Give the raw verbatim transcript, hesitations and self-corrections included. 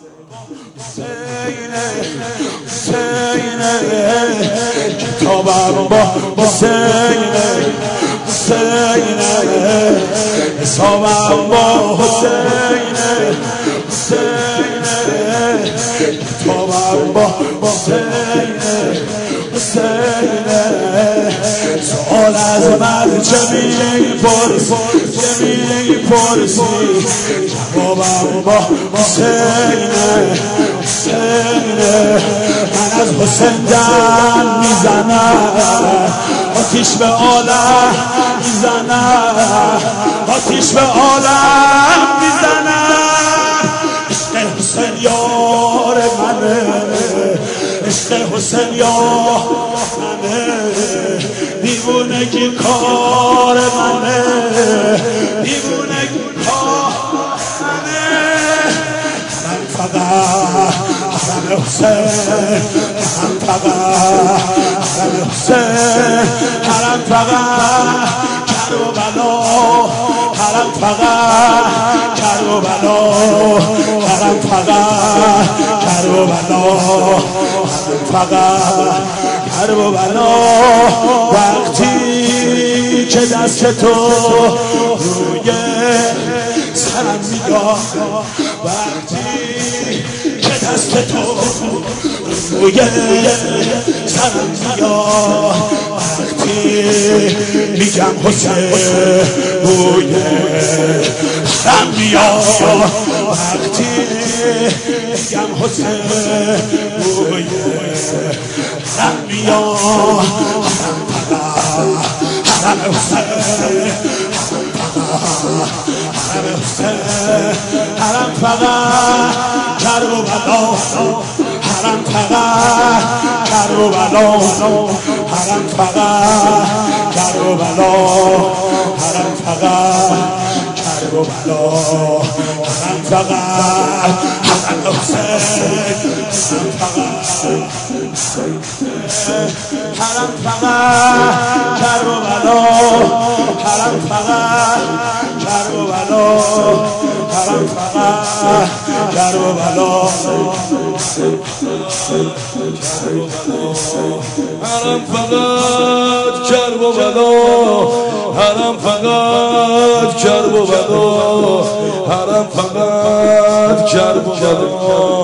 حسینه کتابم با حسینه حسینه حسابم با حسینه حسینه کتابم با حسینه حسینه سؤال از من چه میپرسی چه میپرسی جوابم با حسینه حسینه من از حسین دم میزنم آتیش به عالم میزنم آتیش به عالم میزنم عشق حسین یار منه عشق حسین یار منه دیوونگی کار منه دیوونگی کار منه من فقط حرم حسین حرم فقط حرم حسین حرم فقط کربلا حرم فقط کربلا حرم فقط کربلا حرم فقط کربلا وقتی که دست تو روی سرم میاد وقتی که دست تو روی سرم میاد وقتی میگم حسین روی سرم میاد وقتی میگم حسین روی سرم میاد حرم فقط حرم حسین حرم حسین حرم فقط کربلا حرم فقط کربلا حرم فقط کربلا حرم فقط کربلا حرم فقط حرم حسین حرم فقط کربلا حرم فقط کربلا حرم فقط کربلا حرم فقط کربلا حرم فقط کربلا حرم فقط کربلا